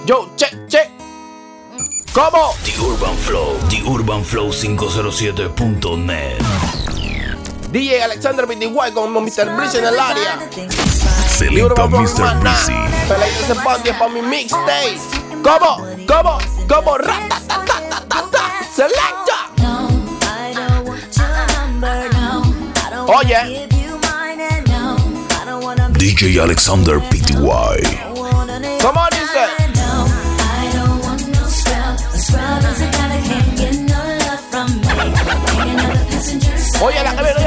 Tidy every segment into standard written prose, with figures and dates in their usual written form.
Yo, che. ¿Cómo? TheUrbanFlow507.net. DJ Alexander BTY con Mr. Breezy en el área. Selecta Mr. Breezy. Peleita ese panty es pa' mi mixtape. ¿Cómo? Ratatatatata. Selecta. Oye. DJ Alexander BTY. ¿Cómo dice? Oye, la que viene.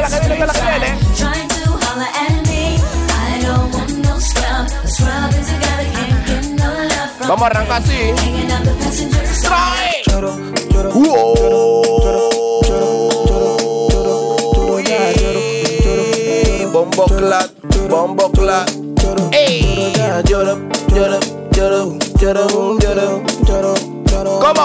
Vamos a arrancar así. Trae. Bombo clat. Ey. ¿Cómo?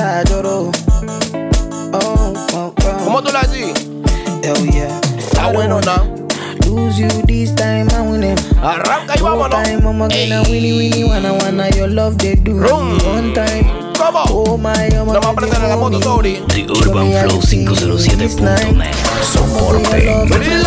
¿Cómo tú lo haces? Está bueno, ¿no? Lose you this time, I win it. Arranca y vámonos. Ey. Wanna your love they do. One time. ¿Cómo? Oh my, no me aprender a la moto, sorry. TheUrbanFlow507.net. Soporte.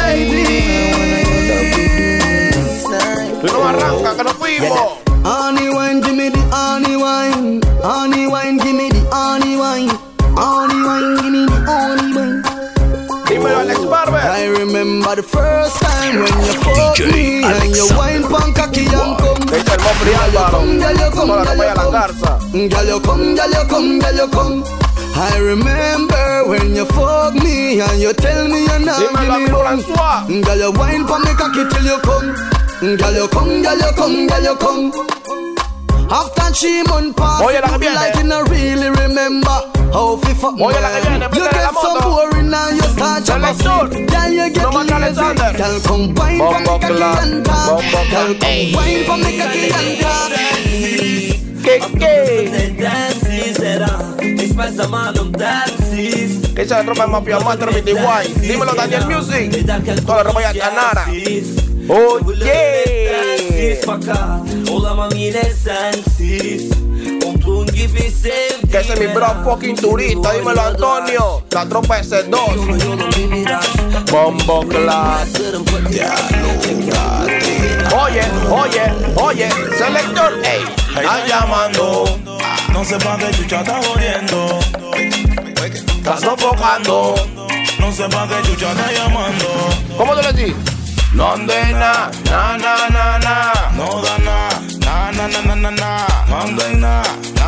Tú no arranca, que nos fuimos. Honey wine, give me the honey wine. Honey wine, give me the honey wine. Honey wine, give me the honey wine. Dímelo, Alex Barber. I remember the first time when you fucked me and you wine pon cocky and come. Dice el Mofri Álvaro. Como la ropa de la garza. Girl, you come. I remember when you fuck me and you tell me you're not Dímelo a mi François. Girl, you wine pon me cocky till you come. Girl, you come. After 3 months pass, Oye, la que viene. like you not really remember how fi fuck me. Oye, la que viene, You préstale la get so moto. boring and you start to Selector. Girl, you get No mata lazy. Alexander. Girl, come wine pon me Bombo cocky clap. and talk. Bombo Girl, clap. come wine pon me cocky and talk. ¿Qué? Que esa ropa es Mafia Master BTY. Dímelo, Daniel Music. Toda la ropa ya Canara. Oye. Que ese es mi bro fucking turista. Dímelo, Antonio. La tropa es C2. Bombo class. Oye. Selector, ey. Están llamando. No sé pa' qué chucha está jodiendo. Está sofocando. No sé pa' qué chucha está llamando. ¿Cómo te lo decís? No ande na. No da na. No ande na.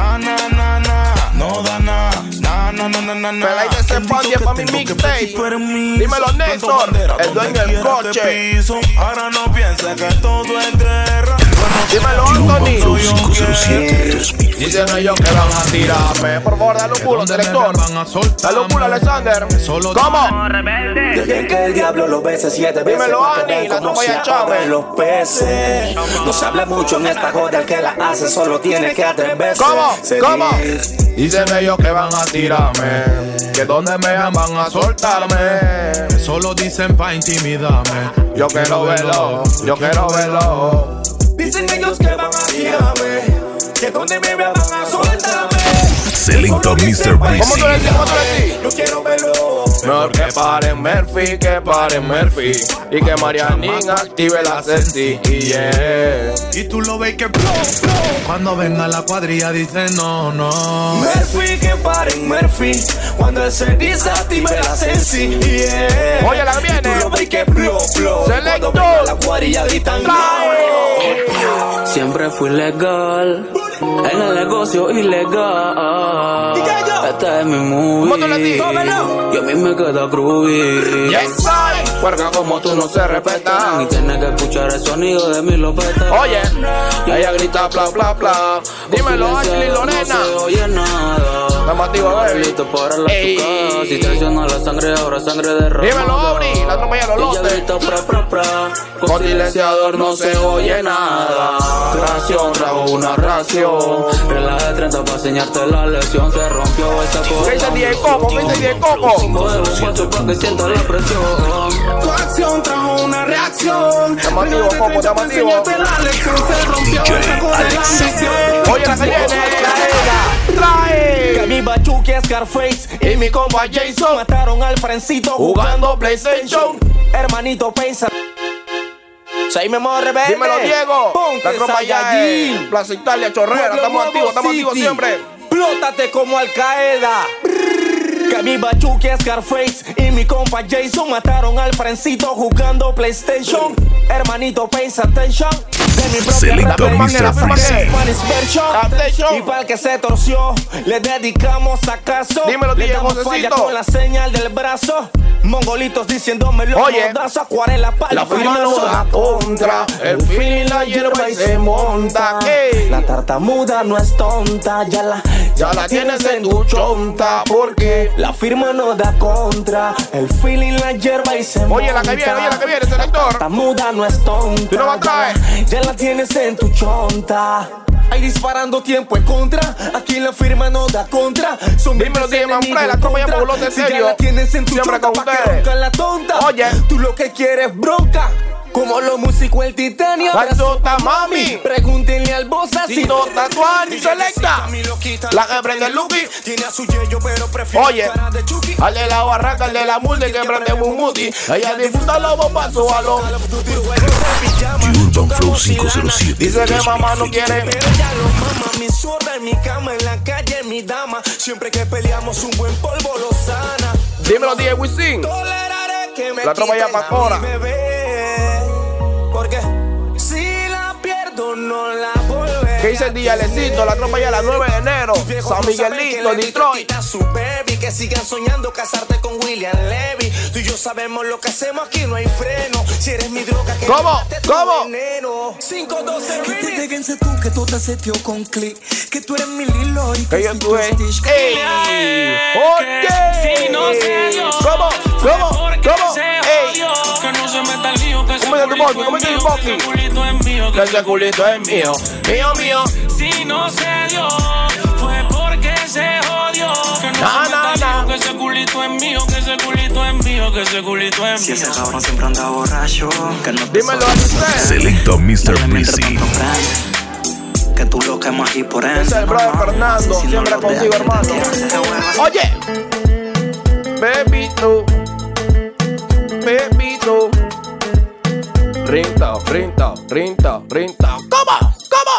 No da na. Pelaita ese panty es pa' mi mixtape. Dímelo, Néstor, el dueño del coche. Ahora no pienses que todo es guerra. Dímelo, Anthony. TheUrbanFlow507.net. Dicen ellos que van a tirarme. Por favor, dale un culo, director. Dale un culo, Alexander. ¿Cómo? Dejen que el diablo lo bese 7 veces. Dímelo, pa' que Ani, vean la cómo tropa se ya chame. abren los peces. No se habla mucho en esta joda, el que la hace solo tiene que atreverse. ¿Cómo? Dicen ellos que van a tirarme. Que donde me vean van a soltarme. Solo dicen pa' intimidarme. Yo quiero verlo. Dicen ellos que van a tirarme. Que donde me vean van a soltarme. Selecta Mr. ¿Cómo Breezy. tú le decís? Yo quiero verlo. Mejor que paren Murphy. Y que Marianín active la sexy. Yeah. Y tú lo ves que cuando venga la cuadrilla dice no. Murphy, que paren Murphy. Cuando él se desactive la sensi. Yeah. Oye, la que viene. Tú lo ves que blow. Selector. Cuando venga la cuadrilla gritan no. Siempre fui legal en el negocio ilegal. Esta es mi movie. ¿Cómo tú le dices? Y a mí me queda groovy. Yes, I. Puerca como tú no se respeta. Y tienes que escuchar el sonido de mi lopeta. Oye, ella grita bla bla bla. Dímelo, Ashley Lorena. No se oye nada. Estamos activos, baby. Listo para la Ey. chucada. Si traiciona la sangre, ahora sangre de ropa. Dímelo, Aubrey, la tropa ya los Ella lotes. grita pra. Con silenciador no se oye nada. Ración, trago una ración. Relaje 30 para enseñarte la lección. Se rompió esa cosa. ¿Qué dice DJ Coco? Coco para que sienta la presión. Tu acción trajo una reacción. Estamos activos, Coco, estamos activos. La lección se rompió esa cosa de la ambición. Oye, la que viene. Machuque, Scarface y mi compa Jason mataron al Frencito jugando PlayStation. Hermanito, pensa. Soy Memo Rebelde. Dímelo, Diego. Ponte La tropa allá en Plaza Italia, Chorrera. Estamos activos siempre. Plótate como Al Qaeda. Que mi Machuque, Scarface y mi compa Jason mataron al Frencito jugando PlayStation. Hermanito, pensa atención. De mi Selector Mr. Freezy. Y para el que se torció, le dedicamos acaso. Dímelo, le Diego, damos falla Josecito. con la señal del brazo. Mongolitos diciéndome los Oye, modazos, acuarela para la firma no da contra, el feeling la hierba y se monta. Ey. La tartamuda no es tonta, ya la tienes en tu chonta, porque la firma no da contra, el feeling la hierba y se monta. Oye, la que viene, selector. La tartamuda no es tonta, Tú no vas a traer. ya la tienes en tu chonta. Ahí disparando tiempo en contra, aquí la firma no da contra. Son Dímelo, DJ Manfred, la tropa ya por los de si ya serio. la tienes en tu Siempre chonta, con pa' que ustedes. ronca la tonta. Oye. Tú lo que quieres es bronca, como los músicos el titanio. Calzota, mami. Pregúntenle al Bosa si Tito Tatuani Selecta. La que prende el Lucky. tiene a su yello, pero prefiere Oye, cara de Chucky. al de la barraca, al de la multa que prende Mumuti. Ella disfruta los bombazos a los. The Urban Flow 507. Dice que mamá no quiere. Pero ya lo mama, mi zorra en mi cama, en la calle mi dama. Siempre que peleamos un buen polvo lo sana. Dímelo, DJ Wisin. Toleraré que me La tropa ya quiten pa' a mi Cora. bebé. Porque si la pierdo no la volveré. ¿Qué dice el día Lecito? La tropa ya la 9 de enero. San Miguelito, Detroit. Su baby, que sigan soñando casarte con William Levy. Tú y yo sabemos lo que hacemos aquí, no hay freno. Si eres mi droga, que ¿Cómo? mate tu ¿Cómo? veneno. 512 Que te déjense tú, que tú te seteo con click. Que tú eres mi Lilo y Que yo si tú es. Stitch. ¡Ey! ¡Oye! Si no se dio, ¿Cómo? porque ¿Cómo? se ¡Ey! jodió. Que no se meta el lío, que ese ¿Cómo dice tu Boqui? culito ¿Cómo es dice tu mío, Boqui? que ese culito es mío, Que ese culito es mío. Mío. Si no se dio, fue porque se jodió. Que no Na, se na, meta el na. lío, que ese culito es mío, que ese culito es mío, que ese culito es Si mío. ese cabrón siempre anda borracho, que no te Dímelo, soporta. Alex. Selector Mr. Dale mientras Freezy. tanto prende, que tú lo quemas aquí por Ese es ende. el brother Fernando. Si no Siempre lo contigo, dejas, hermano. te tienes que huevas. Oye. Bebito. Rinta. ¿Cómo?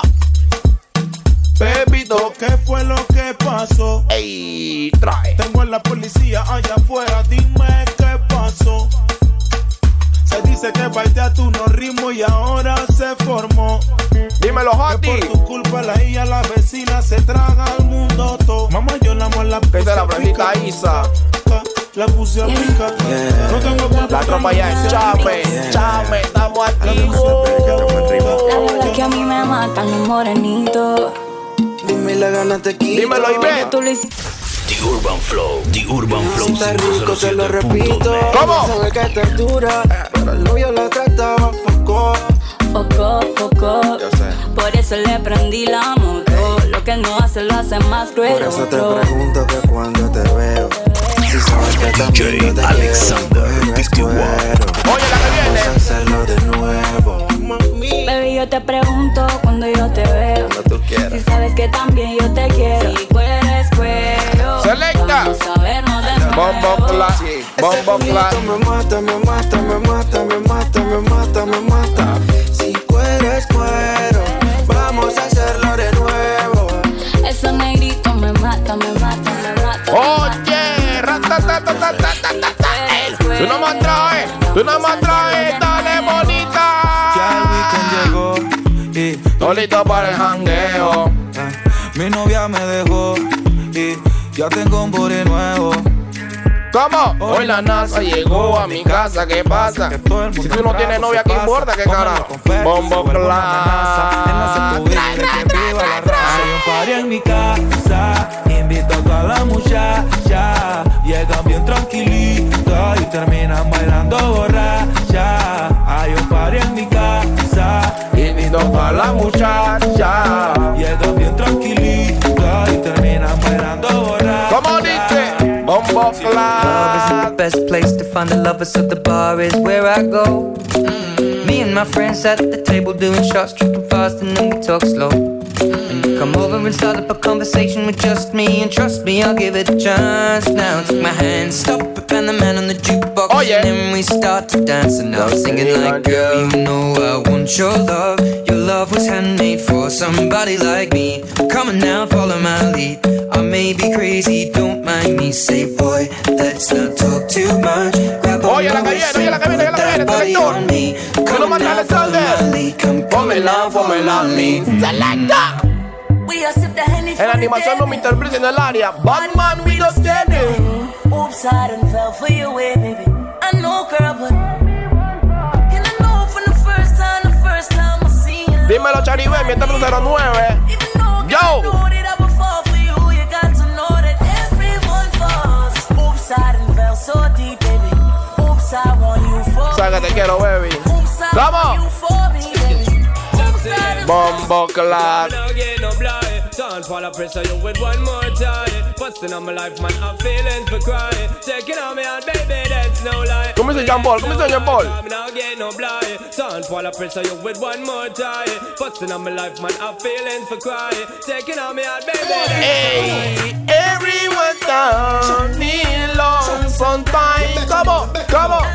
Bebito. ¿Qué fue lo que pasó? Ey, trae. Tengo a la policía allá afuera, dime qué pasó. Se dice que baitea tu no ritmo y ahora se formó. Dímelo, Que Hoti. por tu culpa la hija, la vecina se traga al mundo todo. Mamá, yo la amo la Que es de la Blandita Isa. La puse a picar. No tengo culpa. La tropa ya es Chame. Chame, estamos activos. La verdad que a mí me matan los morenitos. Dime la gana te quito. Dímelo, Ivette. Tú lo hiciste. The Urban Flow. The Urban Flow Si está rico se lo repito. 507.net. ¿Cómo? Sabe que te es dura, pero el novio la trataba poco. Poco. Por eso le prendí la moto. Lo que él no hace lo hace más cruel. Por eso te otro. pregunto que cuando te veo, si sabes que también yo te DJ Alexander quiero, pues P.T.Y. Oye, la que viene. vamos a hacerlo de nuevo. Baby, yo te pregunto cuando yo te veo. Cuando tú quieras. Si sabes que también yo te quiero. Y puedes cuero. Selecta. Vamos a vernos de nuevo. Bombo Class. Bombo Class. Me mata. Si cueres cuero, vamos a hacerlo de nuevo. Esos negritos me matan. Oye, ratatatatatatatata. Tú no me traes, dale bonita. Ya el weekend llegó y Todo listo para el jangueo. mi novia me dejó y ya tengo un body nuevo. ¿Cómo? Hoy la NASA llegó a mi casa, ¿qué pasa? Si tú no tienes novia, ¿qué importa? ¿Qué carajo? Bombo Class. Hay un party en mi casa, invito a toda la muchacha. Llegan bien tranquilitos y terminan bailando borracha. Hay un party en mi casa, Invito a la muchacha. llegan bien tranquilitos y terminan bailando borracha. ¿Cómo dice? Bombo Club is the Class. best place to find the lovers, so the bar is where I go. Me and my friends at the table doing shots, tripping fast, and then we talk slow. When you Come over and start up a conversation with just me, and trust me, I'll give it a chance. Now take my hand, stop it, and the man on the jukebox, and then we start to dance. And I'm singing like, girl, you know I want your love. Your love was handmade for somebody like me. Come on now, follow my lead. I may be crazy, don't mind me. Say, boy, let's not talk too much. Grab on your waist and put that body on me. Come on now, follow my lead. Come in love, follow me. Selecta. En animación no me interpreten en el área. Batman with the standing. Oops, I done fell for your way, baby. I know, girl, but and I know from the first time I seen you. Dímelo, Charibé, mientras 09. Yo. Sabe que te quiero, baby. ¡Vamos! Bombo Clat. Don't fall a pressure you with one more time. Busting on my life, man, I'm feeling for crying. Checking on me out, baby, that's no lie. ¿Cómo dice Jean Paul? ¿Cómo dice Jean Paul? Don't fall a pressure you with one more time. Busting on my life, man, I'm feeling for crying. Checking on me out, baby. Hey, everyone down need long sometime. Come on.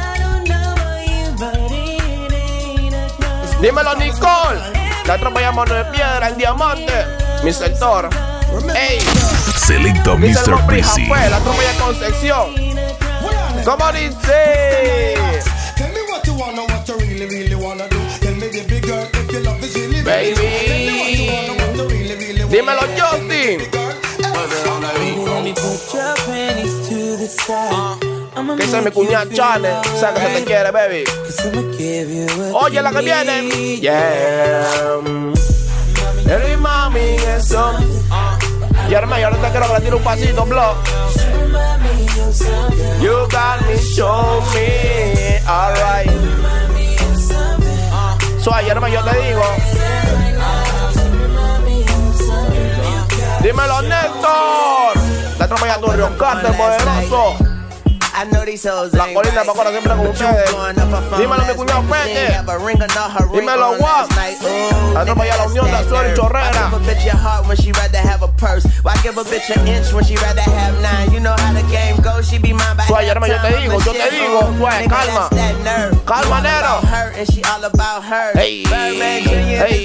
Dímelo, Nicole. La tropa llama de piedra, el diamante. Mi sector. Ey. Selecta Mr. Busy. La tropa ya Concepción. ¿Cómo dice? Tell me what you wanna, what you really wanna do. Tell me, baby girl, if your love is really baby. Dímelo, Justin. Que se me cuña Chane. Sabe que se te quiere, baby. Oye, la que viene. Yeah. Hey, mami, eso. Y hermano, yo no te quiero que le tire un pasito, bro. You got me, show me. Alright. Suave, hermano, yo te digo. Dímelo, Néstor. La tropa ya tu Río Carter, poderoso. La colina para ahora siempre con ustedes. Dímelo, mi cuñado Pete. Dímelo, Guap. La tropa ya la unión, la suerte y chorrera. Suave, hermano, yo te digo. Suave, calma. Calma, nero. Hey, hey.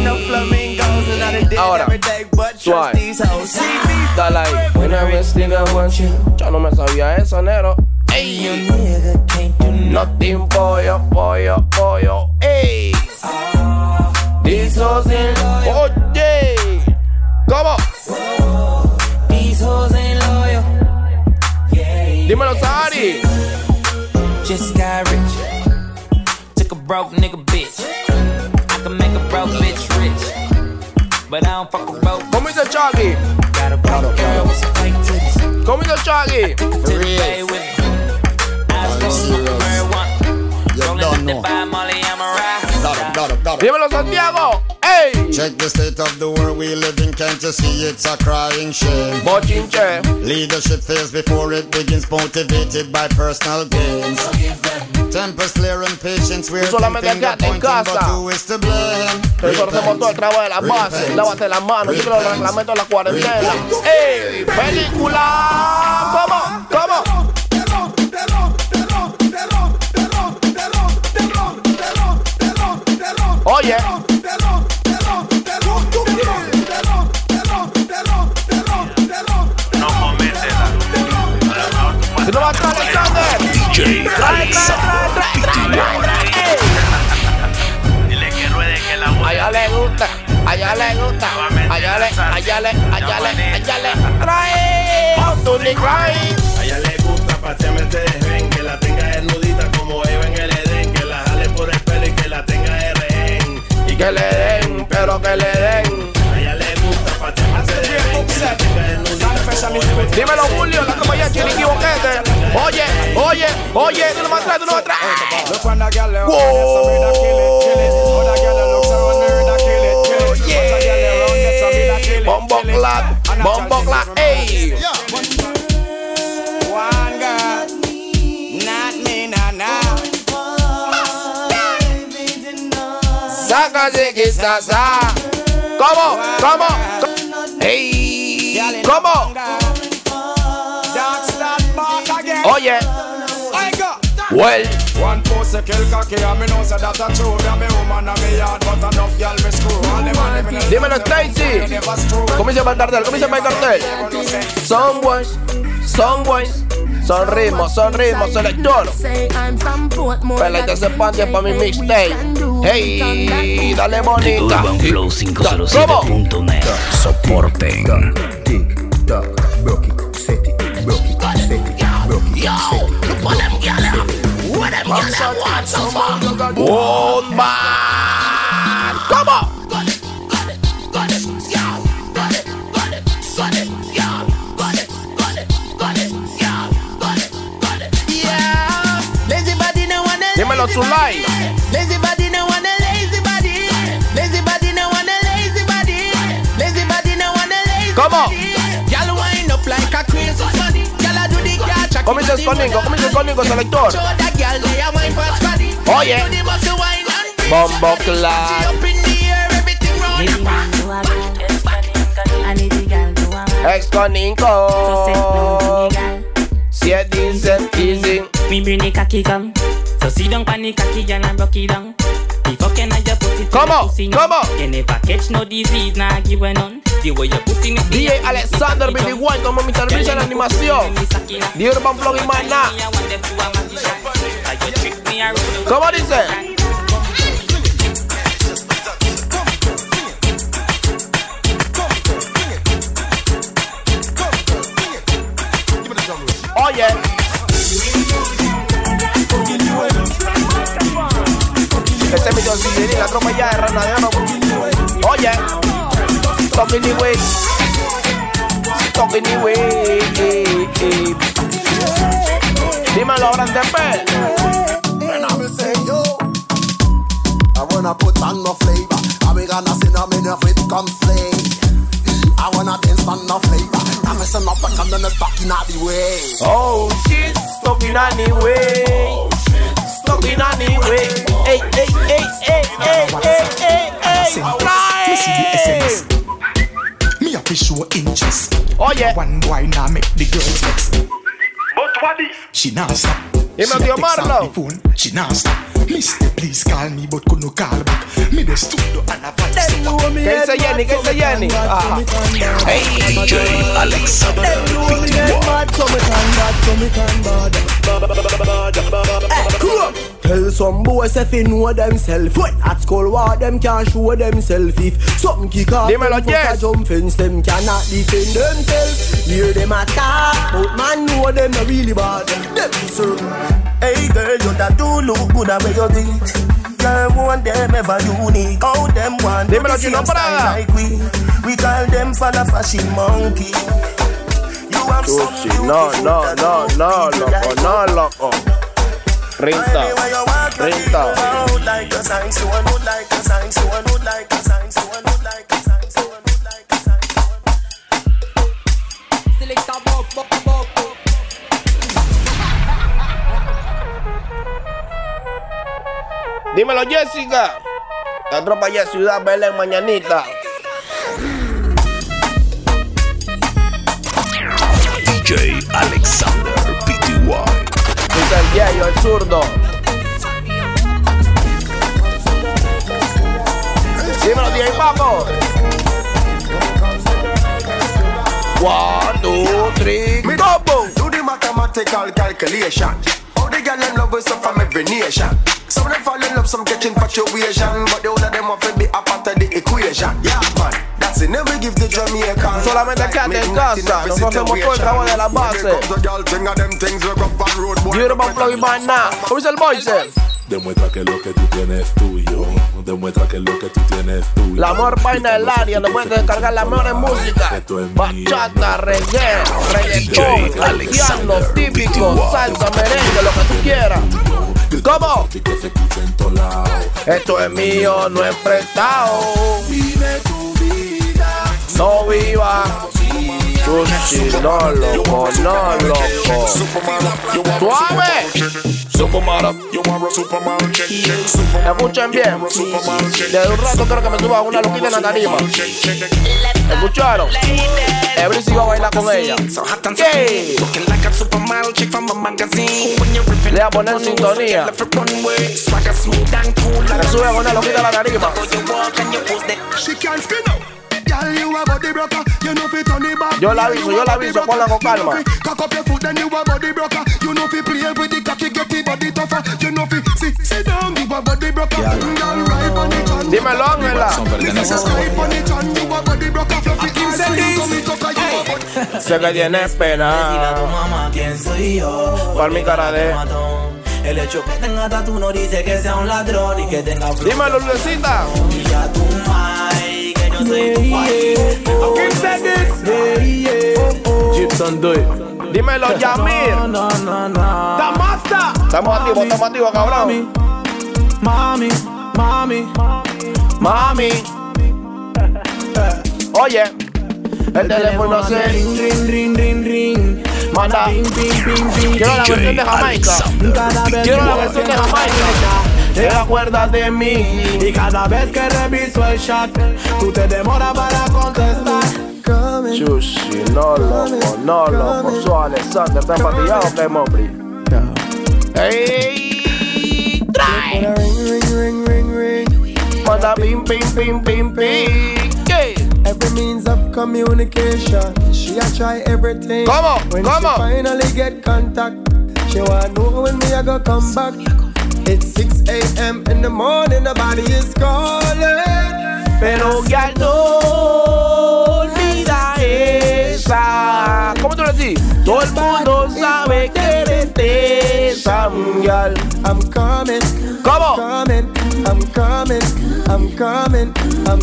Ahora, suave. Dale ahí. Yo no me sabía eso, nero. Ey, nothing pollo. Ey, this was in. Oye, ¿cómo? Dímelo, Sari. Just got rich. Took a broke nigga bitch. I can make a broke bitch rich, but I don't fuck a broke. ¿Cómo dice Chucky? Got a broke girl with some fake titties. ¿Cómo dice Chucky? Dímelo, Santiago. Hey. Check the state of the world we live in. Can't you see it's a crying shame? Bochinche. Leadership fails before it begins, motivated by personal gains. Tempers clear and patience. We're solamente quédate en casa. Nosotros hacemos todo el trabajo de la base. Lávate las manos. Sigue los reglamentos de la cuarentena. ¡Ey! ¡Película! ¿Cómo? Oye. ¿Tú no vas a traer, Alexander? DJ Alexa. Dile que ruede que la voz. Allá le gusta. Trae. Tony Grind. Allá le gusta pasearme este desven. Que la tenga desnudita como Eva en el Edén. Que la jale por el pelo y que la tenga de rehén. Y que le den, pero que le den. Allá le gusta pasearme este desven. Que la tenga desnudita. Dímelo, Julio, la compañía Chiriqui Boquete. Oye, tú no me traes. Bombo Clat, ey. One girl, not me, nah. Saca de que estás. ¿Cómo? Hey, ¿cómo? Oye, well. One pose kill cocky and me know say that a true. Me a me woman and me yard, but enough girl me screw. All them and them in the dímelo, Stacy. Comienza para el cartel, comienza para el cartel. Son boys, son ritmos, selector. Pelete ese panty pa' mi mixtape. Hey, dale bonita. UrbanFlow507.net. Soporten. Tick-tock, broke it, set it, broke it, set it, broke it, set it. What them gyal want some fun? One man, come on. Dímelo, Zulay. Lazy body no want a lazy body. Lazy body no want a lazy body. Lazy body no want a lazy Come on. Y'all wind up like a crazy bunny. Y'all do the catch. Comienza conmigo, selector. Oye, Bombo Clap. Ex Coninco. Si es decent, easy. Me bring the cocky come. So sit down pan the cocky and I broke it down. If you can I just put it come on. You never catch no disease, nah give none. The way you put in it. DJ Alexander Billy White como Mr. Beast en la animación. The Urban Flow y Maná. ¿Cómo dice? Oye. Ese es mi John, la tropa ya de rana de oro. Oye. Talking anyway. Dímelo, Grande P. When I say yo, I wanna put on no flavor. I be gonna sing a minute with conflict. I wanna dance on no flavor. I'm messing up and I'm gonna stuck in the way. Oh shit, stuck in the way. Stuck in the way. Hey. Me have to show interest. Oh yeah. One boy now make the girls vex. But what is? She now stop. Dime, tío Marlo. She now stop. Mister, please call me, but could no call back. Me the studio and a vice. ¿Qué dice Jenny? Ajá. Hey, DJ Alexander PTY. Tell some boys if they know themselves. When at school, what them can't show themselves. If something kick off, dímelo, them jump fence, them cannot defend themselves. Hear them attack, but man know them not really bad. Them deserve. Hey girl, you that do look good at where you did. Girl, want them ever unique. How them want to the same style like we. We call them for the fashion monkey. You have some no, loco. Rinta. Dímelo, Jessica. La tropa ya Ciudad Belén mañanita. DJ Alexander PTY. Dice el Yayo, el zurdo. Dímelo, DJ Papo. 1, 2, 3, go! Do the mathematical calculation. All the girl in love with some from every nation. Some of them fall in love, some catch infatuation, but the whole of them have to be a part of the equation. Yeah, man, that's it. Never give the Jamaican. Solamente quédate en casa. Nosotros hacemos todo el trabajo de la base. Urban Flow y Maná. ¿Cómo dice el voice? Demuestra que lo que tú tienes es tuyo. Demuestra que lo que tú tienes es tuyo. La mejor vaina del área. Le puedes descargar la mejor música. Bachata, reggae, reggaetón, haitiano, típico, salsa, merengue, lo que tú quieras. ¿Cómo? Esto es mío, no es prestado. Vive tu vida. No viva. Chuchi, no loco, no loco. Suave. Supermodel. Escuchen bien. Desde un rato quiero que me suba una loquita en la tarima. ¿Escucharon? Every va a bailar con ella. ¿Qué? Le voy a poner sintonía. Me sube con una loquita en la tarima. Yo la aviso, ponla con calma. Dímelo, Ángela. Sé que tienes pena por mi cara de... El hecho que tenga tatu no dice que sea un ladrón y que tenga flow. Dímelo, Luisita. Y ya tu mai, que yo soy tu guay. Gibson, do it. Dímelo, Yamir. Estamos activos, cabrón. Mami. Oye, el teléfono se ring. Manda. Quiero la versión de Jamaica. Te acuerdas de mí. Y cada vez que reviso el chat, tú te demoras para contestar. Chushi, no loco. Soy Alexander, ¿estás empatillado que Mopri? Hey, trae. Ring. Manda pim. Every means of communication. She a try everything. ¿Cómo? When she finally get contact, she wanna know when me a go come back. It's 6 a.m. in the morning, the body is calling. Pero ya no olvida esa. ¿Cómo tú lo decís? Todo el mundo sabe que eres esa, girl. I'm coming. ¿Cómo? I'm coming.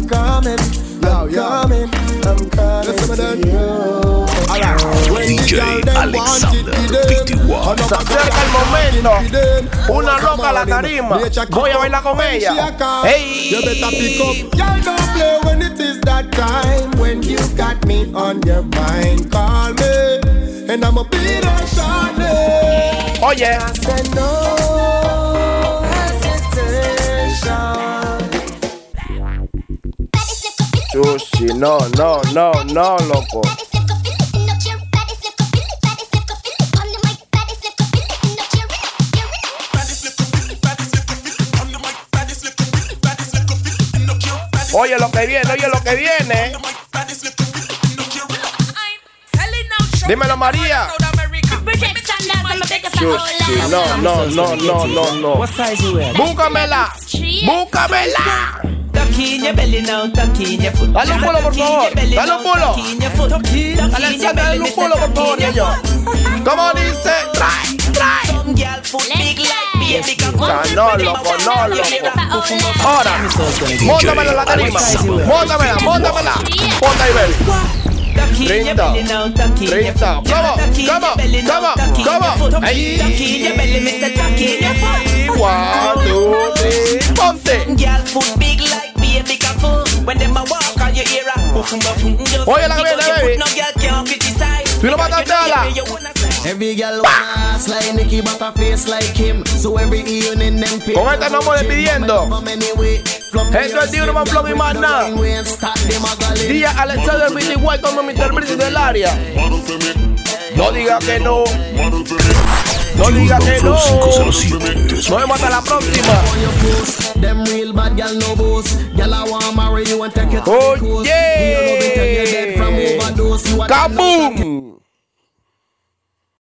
DJ Alexander PTY. Se acerca el momento. Una loca a la tarima. Voy a bailar con ella. Hey. You better pick up. Girl, don't play when it is that time. When you got me on your mind, call me, and I'ma be there shortly. Oye. I said no hesitation. Chushi, no, loco. Oye lo que viene. Dímelo, María. Chushi, no. Búscamela. Dale un pulo, por favor. Dale un pulo. Alexander, dale un pulo, por favor, niño. ¿Cómo dice? Trae. No, loco. Ahora, móntamela en la tarima. Móntamela. Ponta y ven. 30. ¿Cómo? Ahí. 1, 2, 3. Ponte. Oye la que viene, baby. Tú no mataste a la. Every girl wanna ass like Nicki, but a face like him. So every evening them pay. Con esta no me despidiendo. Esto es Tiro, más flow y más nada. Día Alexander PTY como Mr. British del área. No diga que no. Nos vemos hasta la próxima. Oye. Kaboom.